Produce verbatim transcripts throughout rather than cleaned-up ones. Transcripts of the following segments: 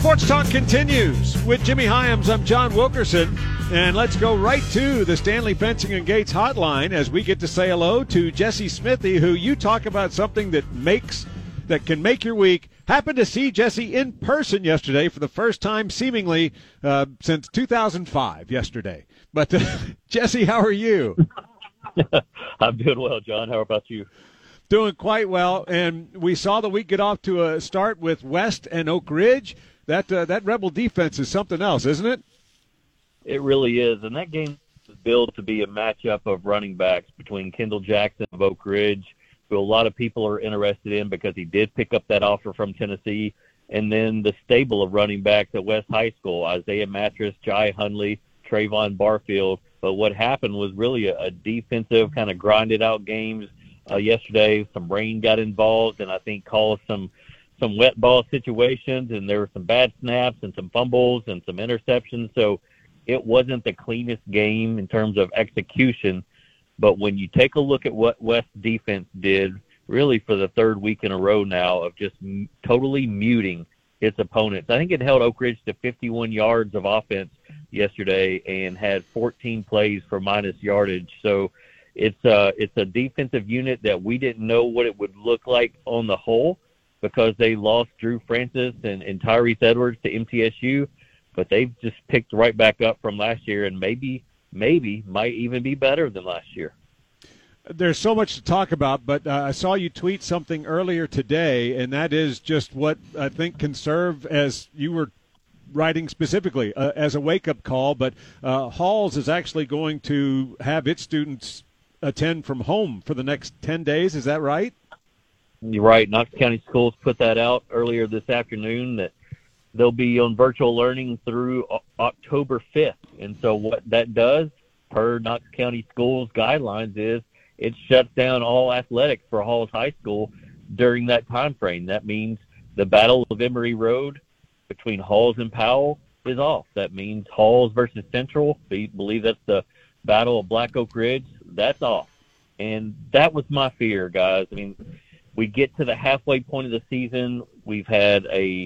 Sports Talk continues with Jimmy Hyams. I'm John Wilkerson, and let's go right to the Stanley Fencing and Gates hotline as we get to say hello to Jesse Smithy, who you talk about something that makes that can make your week. Happened to see Jesse in person yesterday for the first time, seemingly uh, since two thousand five. Yesterday, but uh, Jesse, how are you? I'm doing well, John. How about you? Doing quite well, and we saw the week get off to a start with West and Oak Ridge. That uh, that Rebel defense is something else, isn't it? It really is, and that game is billed to be a matchup of running backs between Kendall Jackson of Oak Ridge, who a lot of people are interested in because he did pick up that offer from Tennessee, and then the stable of running backs at West High School, Isaiah Mattress, Jai Hundley, Trayvon Barfield. But what happened was really a, a defensive kind of grinded-out games uh, yesterday. Some rain got involved, and I think caused some – some wet ball situations, and there were some bad snaps and some fumbles and some interceptions. So it wasn't the cleanest game in terms of execution. But when you take a look at what West defense did really for the third week in a row now of just m- totally muting its opponents, I think it held Oak Ridge to fifty-one yards of offense yesterday and had fourteen plays for minus yardage. So it's a, it's a defensive unit that we didn't know what it would look like on the whole, because they lost Drew Francis and, and Tyrese Edwards to M T S U, but they've just picked right back up from last year and maybe, maybe might even be better than last year. There's so much to talk about, but uh, I saw you tweet something earlier today, and that is just what I think can serve as you were writing specifically uh, as a wake-up call, but uh, Halls is actually going to have its students attend from home for the next ten days. Is that right? You're right. Knox County Schools put that out earlier this afternoon that they'll be on virtual learning through o- October fifth. And so what that does, per Knox County Schools guidelines, is it shuts down all athletics for Halls High School during that time frame. That means the Battle of Emory Road between Halls and Powell is off. That means Halls versus Central, we believe that's the Battle of Black Oak Ridge, that's off. And that was my fear, guys. I mean, we get to the halfway point of the season. We've had a,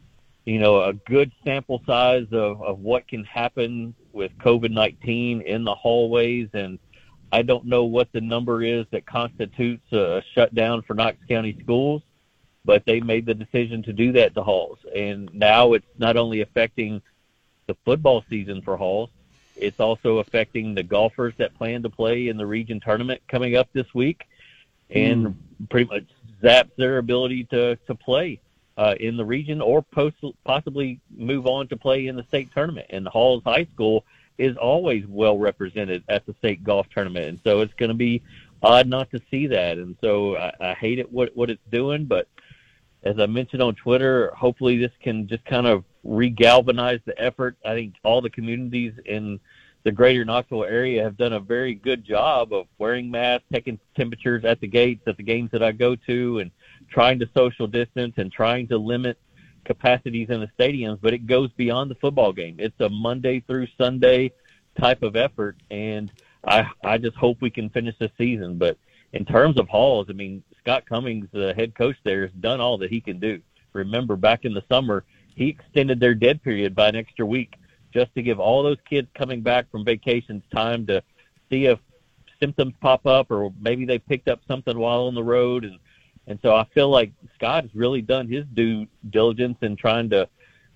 you know, a good sample size of, of what can happen with COVID nineteen in the hallways. And I don't know what the number is that constitutes a shutdown for Knox County Schools, but they made the decision to do that to Halls. And now it's not only affecting the football season for Halls, it's also affecting the golfers that plan to play in the region tournament coming up this week, and mm. pretty much zaps their ability to, to play uh, in the region or post, possibly move on to play in the state tournament. And Halls High School is always well represented at the state golf tournament. And so it's going to be odd not to see that. And so I, I hate it what, what it's doing, but as I mentioned on Twitter, hopefully this can just kind of re-galvanize the effort. I think all the communities in the greater Knoxville area have done a very good job of wearing masks, taking temperatures at the gates at the games that I go to, and trying to social distance and trying to limit capacities in the stadiums. But it goes beyond the football game. It's a Monday through Sunday type of effort, and I, I just hope we can finish the season. But in terms of Halls, I mean, Scott Cummings, the head coach there, has done all that he can do. Remember, back in the summer, he extended their dead period by an extra week just to give all those kids coming back from vacations time to see if symptoms pop up or maybe they picked up something while on the road. And, and so I feel like Scott has really done his due diligence in trying to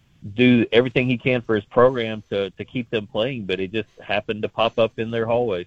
do everything he can for his program to, to keep them playing, but it just happened to pop up in their hallways.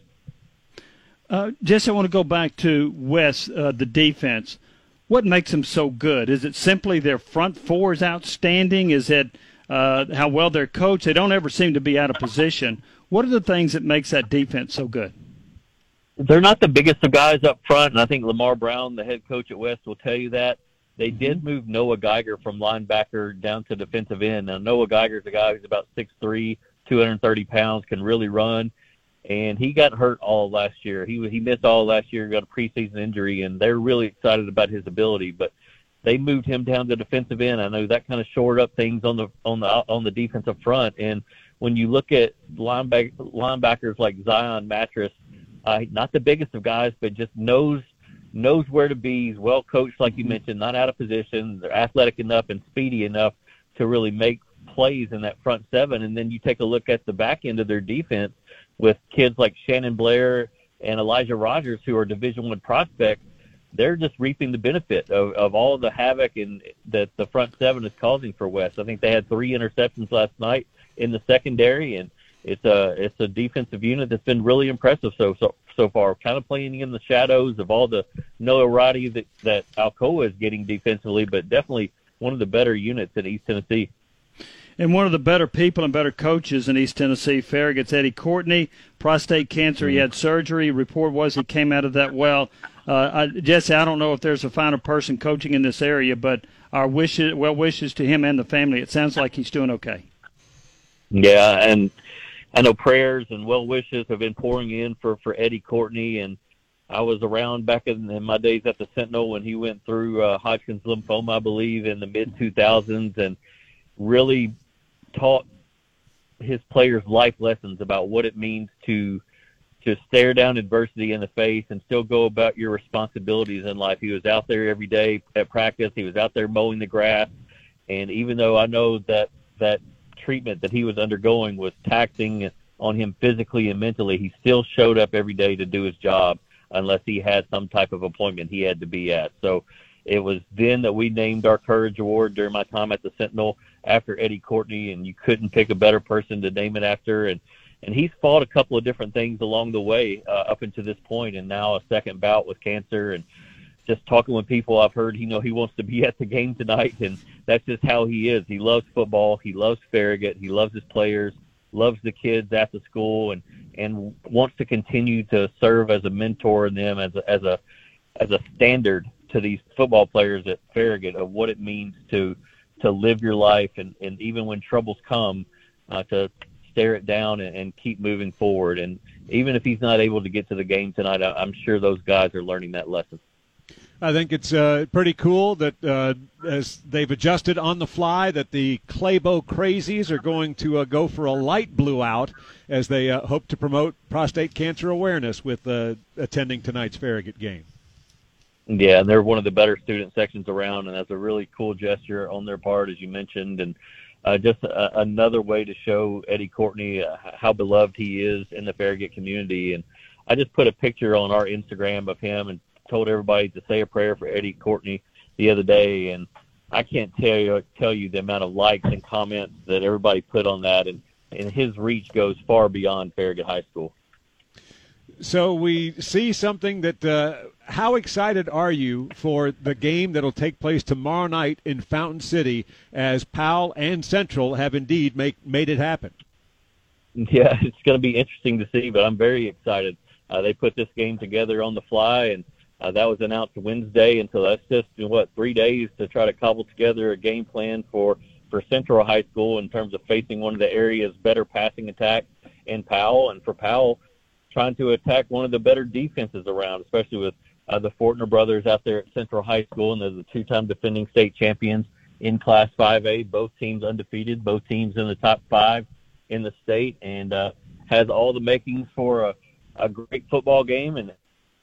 Uh, Jesse, I want to go back to West, uh, the defense. What makes them so good? Is it simply their front four is outstanding? Is it uh, how well they're coached? They don't ever seem to be out of position. What are the things that makes that defense so good? They're not the biggest of guys up front, and I think Lamar Brown, the head coach at West, will tell you that. They did move Noah Geiger from linebacker down to defensive end. Now, Noah Geiger's a guy who's about six three, two hundred thirty pounds, can really run. And he got hurt all last year. He he missed all last year, got a preseason injury, and they're really excited about his ability. But they moved him down to defensive end. I know that kind of shored up things on the on the on the defensive front. And when you look at lineback, linebackers like Zion Mattress, uh, not the biggest of guys, but just knows knows where to be. He's well coached, like you mentioned, not out of position. They're athletic enough and speedy enough to really make plays in that front seven. And then you take a look at the back end of their defense with kids like Shannon Blair and Elijah Rogers, who are Division One prospects. They're just reaping the benefit of, of all the havoc in, that the front seven is causing for West. I think they had three interceptions last night in the secondary, and it's a it's a defensive unit that's been really impressive so so so far. Kind of playing in the shadows of all the notoriety that that Alcoa is getting defensively, but definitely one of the better units in East Tennessee. And one of the better people and better coaches in East Tennessee, Farragut's Eddie Courtney, prostate cancer. He had surgery. Report was he came out of that well. Uh, I, Jesse, I don't know if there's a finer person coaching in this area, but our wishes, well wishes to him and the family. It sounds like he's doing okay. Yeah, and I know prayers and well wishes have been pouring in for, for Eddie Courtney. And I was around back in, in my days at the Sentinel when he went through uh, Hodgkin's lymphoma, I believe, in the mid two thousands, and really taught his players life lessons about what it means to to stare down adversity in the face and still go about your responsibilities in life. He was out there every day at practice. He was out there mowing the grass. And even though I know that that treatment that he was undergoing was taxing on him physically and mentally, he still showed up every day to do his job unless he had some type of appointment he had to be at. So it was then that we named our Courage Award during my time at the Sentinel after Eddie Courtney, and you couldn't pick a better person to name it after. And, and he's fought a couple of different things along the way uh, up until this point, and now a second bout with cancer. And just talking with people, I've heard he know he wants to be at the game tonight, and that's just how he is. He loves football. He loves Farragut. He loves his players, loves the kids at the school, and, and wants to continue to serve as a mentor in them, as a, as a as a standard to these football players at Farragut of what it means to to live your life, and, and even when troubles come, uh, to stare it down and, and keep moving forward. And even if he's not able to get to the game tonight, I, I'm sure those guys are learning that lesson. I think it's uh, pretty cool that uh, as they've adjusted on the fly that the Claybo Crazies are going to uh, go for a light blue out as they uh, hope to promote prostate cancer awareness with uh, attending tonight's Farragut game. Yeah, and they're one of the better student sections around, and that's a really cool gesture on their part, as you mentioned, and uh, just a, another way to show Eddie Courtney uh, how beloved he is in the Farragut community. And I just put a picture on our Instagram of him and told everybody to say a prayer for Eddie Courtney the other day, and I can't tell you tell you the amount of likes and comments that everybody put on that, and, and his reach goes far beyond Farragut High School. So we see something that uh, how excited are you for the game that will take place tomorrow night in Fountain City, as Powell and Central have indeed make, made it happen? Yeah, it's going to be interesting to see, but I'm very excited. Uh, they put this game together on the fly, and uh, that was announced Wednesday, and so that's just, what, three days to try to cobble together a game plan for, for Central High School in terms of facing one of the area's better passing attacks in Powell, and for Powell, trying to attack one of the better defenses around, especially with uh, the Fortner brothers out there at Central High School, and they're the two-time defending state champions in Class five A. Both teams undefeated, both teams in the top five in the state, and uh, has all the makings for a, a great football game. And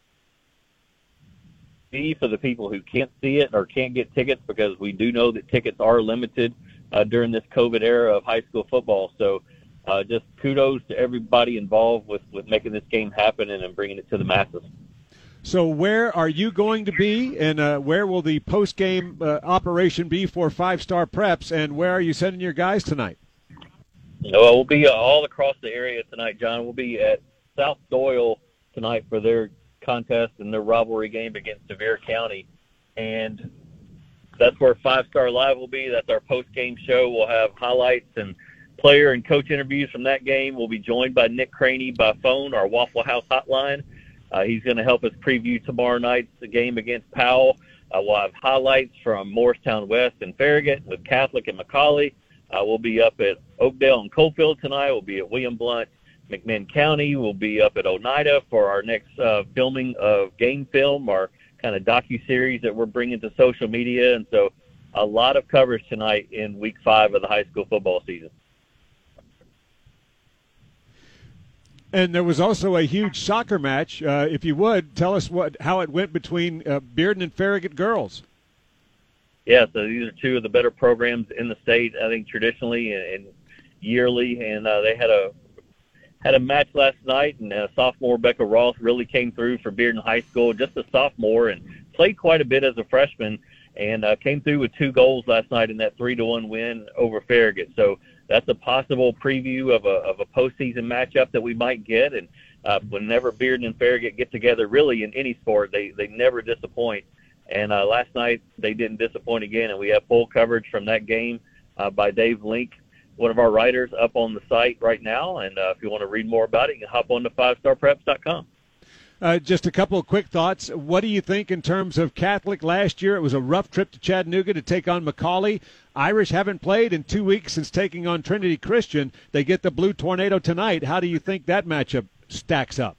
for the people who can't see it or can't get tickets, because we do know that tickets are limited uh, during this COVID era of high school football. So Uh, just kudos to everybody involved with, with making this game happen and, and bringing it to the masses. So where are you going to be, and uh, where will the post-game uh, operation be for Five Star Preps, and where are you sending your guys tonight? Well, we'll be uh, all across the area tonight, John. We'll be at South Doyle tonight for their contest and their rivalry game against Sevier County. And that's where Five Star Live will be. That's our post-game show. We'll have highlights and player and coach interviews from that game. We'll be joined by Nick Craney by phone, our Waffle House hotline. Uh, he's going to help us preview tomorrow night's game against Powell. Uh, we'll have highlights from Morristown West and Farragut with Catholic and McCallie. Uh, we'll be up at Oakdale and Coalfield tonight. We'll be at William Blount, McMinn County. We'll be up at Oneida for our next uh, filming of Game Film, our kind of docu-series that we're bringing to social media. And so a lot of coverage tonight in week five of the high school football season. And there was also a huge soccer match. Uh, if you would, tell us what how it went between uh, Bearden and Farragut girls. Yeah, so these are two of the better programs in the state, I think, traditionally and, and yearly. And uh, they had a had a match last night, and uh, sophomore Becca Ross really came through for Bearden High School, just a sophomore, and played quite a bit as a freshman, and uh, came through with two goals last night in that three to one win over Farragut. So that's a possible preview of a of a postseason matchup that we might get. And uh, whenever Bearden and Farragut get together, really in any sport, they they never disappoint. And uh, last night they didn't disappoint again, and we have full coverage from that game uh, by Dave Link, one of our writers, up on the site right now. And uh, if you want to read more about it, you can hop on to five star preps dot com. Uh, just a couple of quick thoughts. What do you think in terms of Catholic last year? It was a rough trip to Chattanooga to take on McCallie. Irish haven't played in two weeks since taking on Trinity Christian. They get the Blue Tornado tonight. How do you think that matchup stacks up?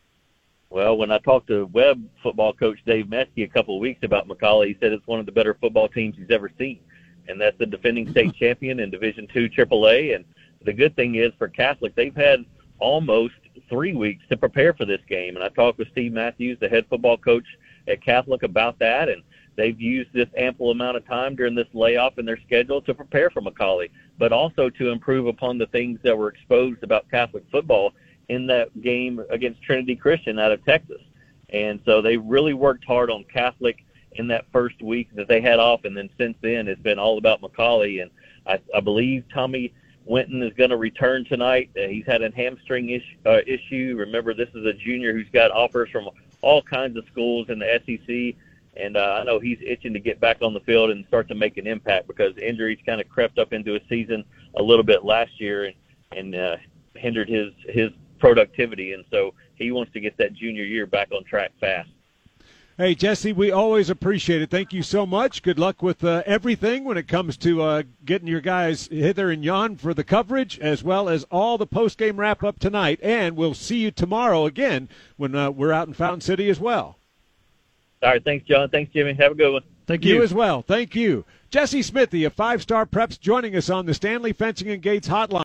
Well, when I talked to Webb football coach Dave Meskey a couple of weeks about McCallie, he said it's one of the better football teams he's ever seen. And that's the defending state champion in Division two triple A. And the good thing is for Catholic, they've had almost three weeks to prepare for this game. And I talked with Steve Matthews, the head football coach at Catholic, about that. And they've used this ample amount of time during this layoff in their schedule to prepare for McCallie, but also to improve upon the things that were exposed about Catholic football in that game against Trinity Christian out of Texas. And so they really worked hard on Catholic in that first week that they had off, and then since then it's been all about McCallie. And I, I believe Tommy Winton is going to return tonight. Uh, he's had a hamstring issue, uh, issue. Remember, this is a junior who's got offers from all kinds of schools in the S E C, and uh, I know he's itching to get back on the field and start to make an impact because injuries kind of crept up into his season a little bit last year and, and uh, hindered his, his productivity, and so he wants to get that junior year back on track fast. Hey, Jesse, we always appreciate it. Thank you so much. Good luck with uh, everything when it comes to uh, getting your guys hither and yon for the coverage, as well as all the post-game wrap-up tonight. And we'll see you tomorrow again when uh, we're out in Fountain City as well. All right, thanks, John. Thanks, Jimmy. Have a good one. Thank you. You as well. Thank you. Jesse Smithy of Five Star Preps joining us on the Stanley Fencing and Gates Hotline.